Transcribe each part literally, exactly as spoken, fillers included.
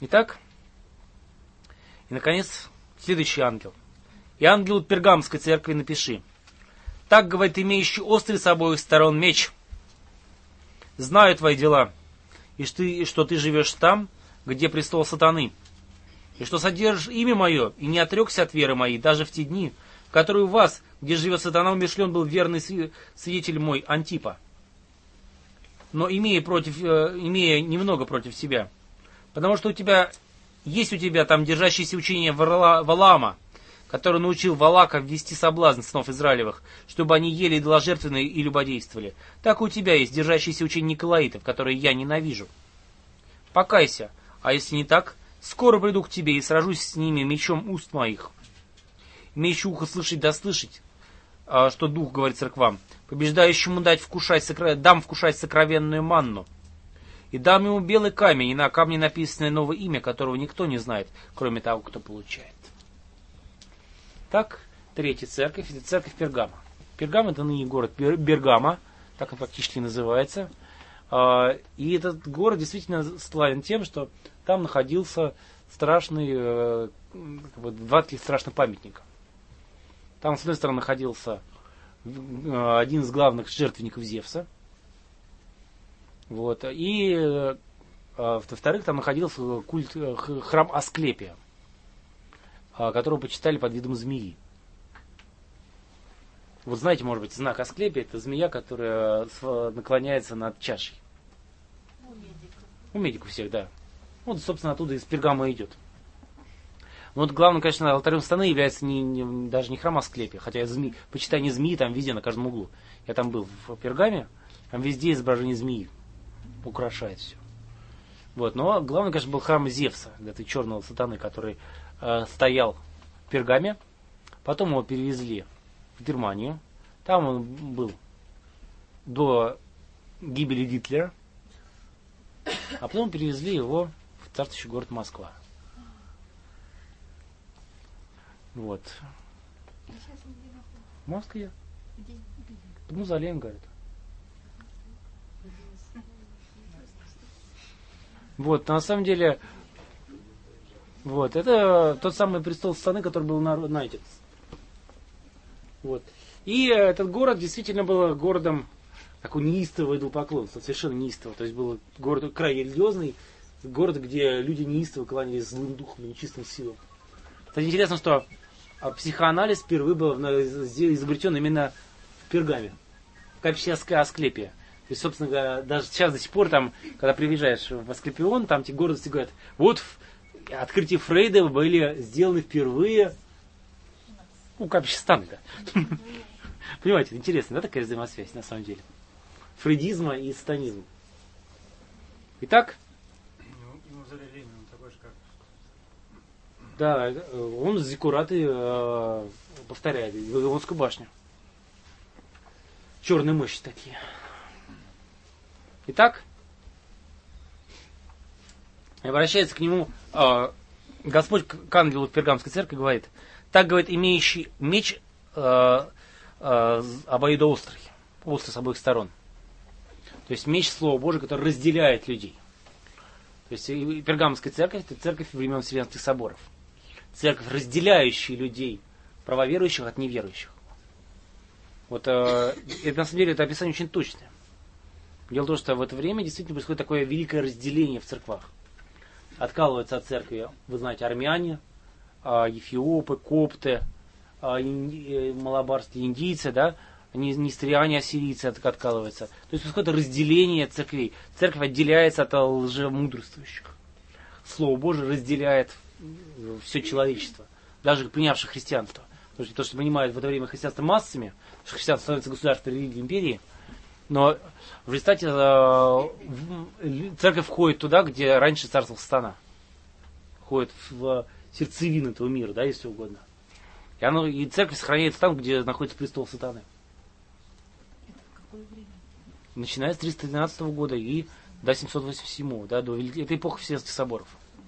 Итак, и, наконец, следующий ангел. «И ангелу Пергамской церкви напиши. Так, говорит, имеющий острый с обоих сторон меч. Знаю твои дела, и что ты, и что ты живешь там, где престол сатаны, и что содержишь имя мое, и не отрекся от веры моей, даже в те дни, в которые у вас, где живет сатана, умершлен был верный свидетель мой Антипа. Но имея, против, э, имея немного против себя, потому что у тебя есть у тебя там держащееся учение Вала, Валаама, который научил Валака ввести соблазн сынов Израилевых, чтобы они ели идоложертвенные и любодействовали. Так и у тебя есть держащееся учение Николаитов, которые я ненавижу. Покайся, а если не так, скоро приду к тебе и сражусь с ними мечом уст моих. Имеющий ухо слышать да слышать, что Дух говорит церквам, побеждающему дать вкушать, дам вкушать сокровенную манну. И дам ему белый камень, и на камне написано новое имя, которого никто не знает, кроме того, кто получает». Так, третья церковь, это церковь Пергама. Пергам — это ныне город Бергама, так он фактически называется. И этот город действительно славен тем, что там находился страшный, два таких страшных памятника. Там, с одной стороны, находился один из главных жертвенников Зевса. Вот. И, во-вторых, там находился культ, храм Асклепия, которого почитали под видом змеи. Вот знаете, может быть, знак Асклепия — это змея, которая наклоняется над чашей. У медиков. У медиков всех, да. Вот, собственно, оттуда из Пергама идет. Но вот главным, конечно, алтарем сатаны является не, не, даже не храм Асклепия, хотя зме... почитание змеи там везде, на каждом углу. Я там был в Пергаме, там везде изображение змеи украшает все. Вот. Но главный, конечно, был храм Зевса, этой черного сатаны, который э, стоял в Пергаме. Потом его перевезли в Германию. Там он был до гибели Гитлера. А потом перевезли его в царствующий город Москва. Вот. В Москве. Под мавзолеем, говорят. Вот, на самом деле, вот, это тот самый престол сатаны, который был найден. Вот. И этот город действительно был городом такого неистового идолопоклонства, совершенно неистового. То есть был город крайне религиозный, город, где люди неистово кланялись злым духом и нечистым силам. Кстати, интересно, что психоанализ впервые был изобретен именно в Пергаме, в качестве Асклепия. То есть, собственно говоря, даже сейчас до сих пор, там, когда приезжаешь в Асклепион, там тебе гордости говорят, вот открытия Фрейда были сделаны впервые у капища Станы, да. Понимаете, интересно, да, такая взаимосвязь на самом деле? Фрейдизма и сатанизма. Итак, да, он зиккураты э, повторяет, Вавилонскую башню. Черные мощи такие. Итак, обращается к нему э, Господь к ангелу в Пергамской церкви, говорит, так, говорит, имеющий меч э, э, обоюдоострый, острый с обоих сторон. То есть меч Слова Божия, который разделяет людей. То есть Пергамская церковь — это церковь времен Вселенских соборов. Церковь, разделяющая людей, правоверующих от неверующих. Вот э, это, на самом деле, это описание очень точное. Дело в том, что в это время действительно происходит такое великое разделение в церквах. Откалываются от церкви, вы знаете, армяне, э, эфиопы, копты, э, инди, малабарские индийцы, да, нестриане, ассирийцы откалываются. То есть происходит разделение церквей. Церковь отделяется от лжемудрствующих. Слово Божие разделяет все человечество, даже принявших христианство. Потому что то, что понимают в это время христианство массами, что христианство становится государственной религией империи, но в результате э, церковь входит туда, где раньше царствовал сатана. Входит в сердцевину этого мира, да, если угодно. И, оно, и церковь сохраняется там, где находится престол сатаны. Это в какое время? Начиная с триста двенадцатого года и до семьсот восемьдесят седьмого, да, до это эпоха Вселенских соборов.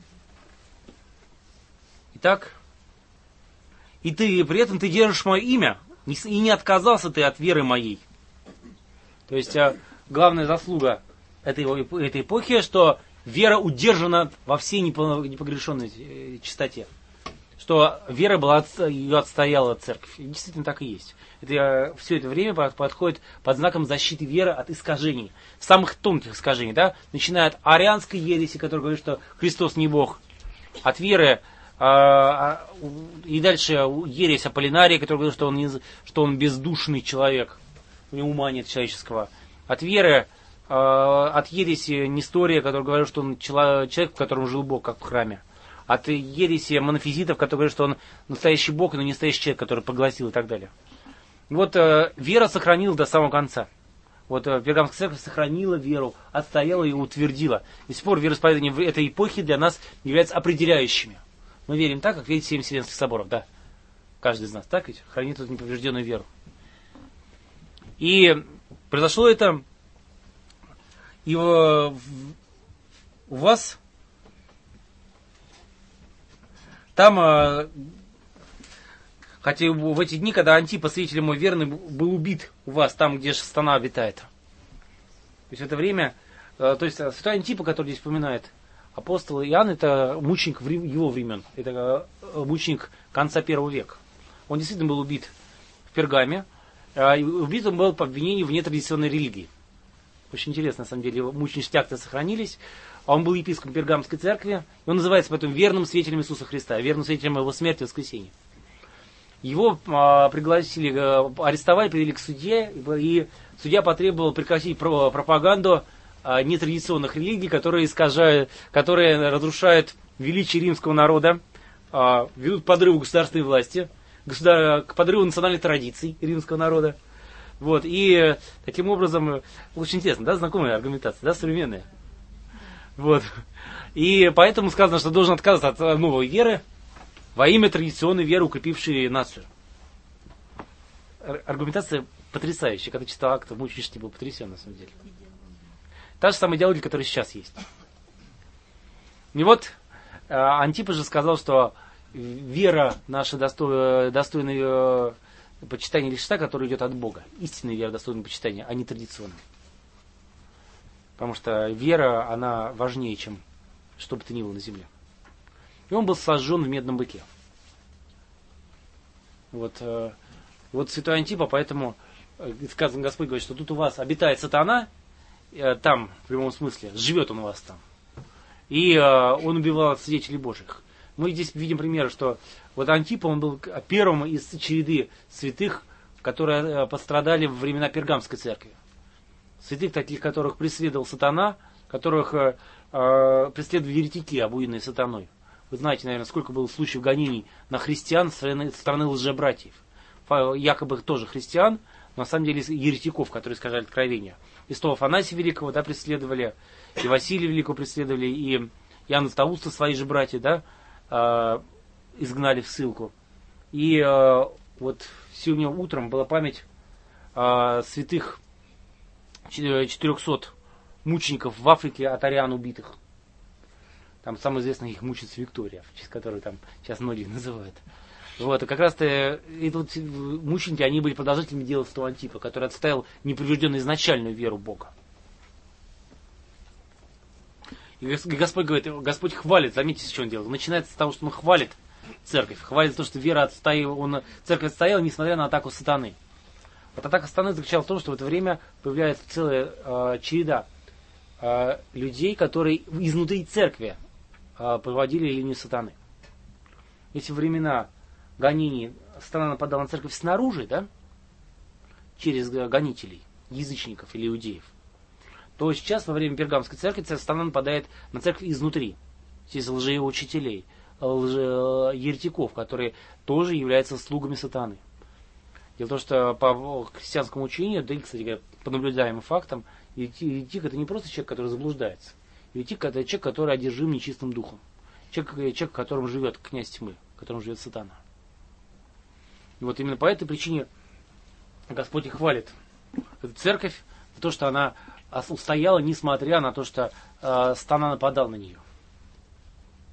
Итак, и ты при этом ты держишь мое имя, и не отказался ты от веры моей. То есть главная заслуга этой, этой эпохи, что вера удержана во всей непогрешенной чистоте. Что вера была, ее отстояла церковь. И действительно так и есть. Это все это время подходит под знаком защиты веры от искажений. Самых тонких искажений. Да? Начиная от арианской ереси, которая говорит, что Христос не Бог. От веры а, и дальше ересь Аполлинария, которая говорит, что он, не, что он бездушный человек. У него ума нет человеческого. От веры, а, от ереси Нестория, который говорит, что он человек, в котором жил Бог, как в храме. От ереси монофизитов, которые говорят, что он настоящий Бог, но не настоящий человек, который поглотил и так далее. Вот э, вера сохранилась до самого конца. Вот э, Пергамская церковь сохранила веру, отстояла и утвердила. И с тех пор вероисповедания в этой эпохе для нас являются определяющими. Мы верим так, как верит семь Вселенских соборов, да? Каждый из нас, так ведь? Хранит эту неповрежденную веру. И произошло это, и в, у вас... Там, хотя в эти дни, когда Антипа, свидетель мой верный, был убит у вас, там, где сатана обитает. То есть в это время, то есть святой Антипа, который здесь упоминает, апостол Иоанн, это мученик его времен, это мученик конца первого века. Он действительно был убит в Пергаме, и убит он был по обвинению в нетрадиционной религии. Очень интересно, на самом деле, мученические акты сохранились. А он был епископом Пергамской церкви, и он называется поэтому верным свидетелем Иисуса Христа, верным свидетелем его смерти и воскресения. Его а, пригласили, а, арестовали, привели к судье, и судья потребовал прекратить про, пропаганду а, нетрадиционных религий, которые искажают, которые разрушают величие римского народа, а, ведут к подрыву государственной власти, государ... к подрыву национальных традиций римского народа. Вот, и таким образом, очень интересно, да, знакомая аргументация, да, современная. Вот. И поэтому сказано, что должен отказываться от новой веры во имя традиционной веры, укрепившей нацию. Аргументация потрясающая. Когда читал акт, мученически был потрясен, на самом деле. Та же самая идеология, которая сейчас есть. И вот Антипа же сказал, что вера наша достойна, достойна почитания лишь та, которая идет от Бога. Истинная вера достойна почитания, а не традиционная. Потому что вера, она важнее, чем что бы то ни было на земле. И он был сожжен в медном быке. Вот, вот святой Антипа, поэтому сказано, Господь говорит, что тут у вас обитает сатана, там, в прямом смысле, живет он у вас там. И он убивал свидетелей Божьих. Мы здесь видим пример, что вот Антипа, он был первым из череды святых, которые пострадали во времена Пергамской церкви. Святых, таких, которых преследовал сатана, которых э, э, преследовали еретики, обуянные сатаной. Вы знаете, наверное, сколько было случаев гонений на христиан со стороны, со стороны лжебратьев. Якобы тоже христиан, но на самом деле еретиков, которые искажали откровения. И святого Афанасия Великого, да, преследовали, и Василия Великого преследовали, и Иоанна Златоуста, свои же братья, да, э, изгнали в ссылку. И э, вот сегодня утром была память э, святых четырехсот мучеников в Африке от ариан убитых. Там самая известная их мученица Виктория, в честь которой там сейчас многие называют. Вот, и как раз-то и тут мученики, они были продолжителями дела святого Антипа, который отстоял непривержденную изначальную веру Бога. И Господь говорит, Господь хвалит, заметьте, что он делает. Начинается с того, что он хвалит церковь, хвалит то, что вера отстояла, он, церковь отстояла, несмотря на атаку сатаны. Вот атака сатаны заключалась в том, что в это время появляется целая э, череда э, людей, которые изнутри церкви э, проводили линию сатаны. Если во времена гонений сатана нападала на церковь снаружи, да, через гонителей, язычников или иудеев, то сейчас во время Пергамской церкви сатана нападает на церковь изнутри, через лжеучителей, лже-еретиков, которые тоже являются слугами сатаны. Дело в том, что по христианскому учению, да и, кстати говоря, по наблюдаемым фактам, еретик это не просто человек, который заблуждается. Еретик это человек, который одержим нечистым духом. Человек, человек, в котором живет князь тьмы, в котором живет сатана. И вот именно по этой причине Господь и хвалит эту церковь за то, что она устояла, несмотря на то, что э, сатана нападал на нее.